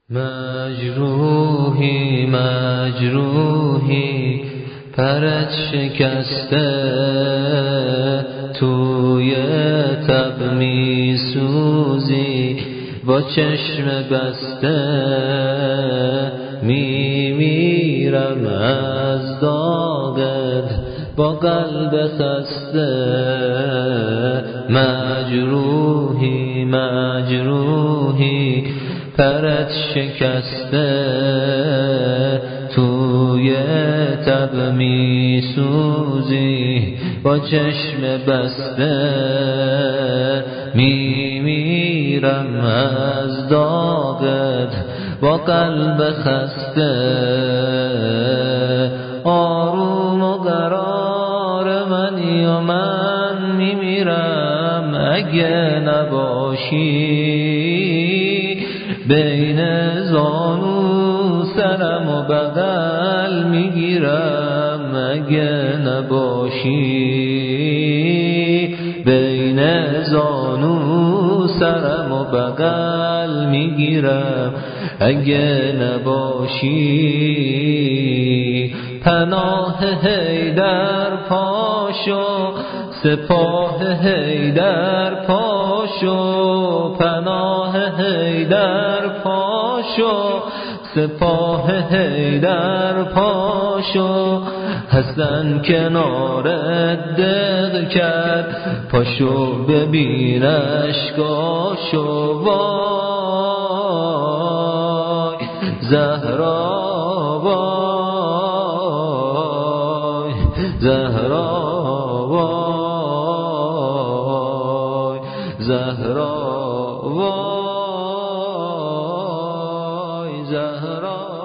مجروحی مجروحی پرت شکسته، توی تب می سوزی با چشم بسته، می میرم از داغت با قلب خسته. مجروحی مجروحی پرت شکسته، توی تب می سوزی با چشم بسته، می میرم از داغت با قلب خسته. آروم و قرار منی و من می میرم اگه نباشی، بین زانو سرم و بغل میگیرم اگه نباشی، بین زانو سرم و بغل میگیرم اگه نباشی. پناه حیدر پاشو، سپاه حیدر پاشو، پناه حیدر پاشو، سپاه حیدر پاشو. حسن کنارت دق کرد، پاشو ببین اشکاشو. وای زهرا وای زهرا وای زهرا وای زهرا.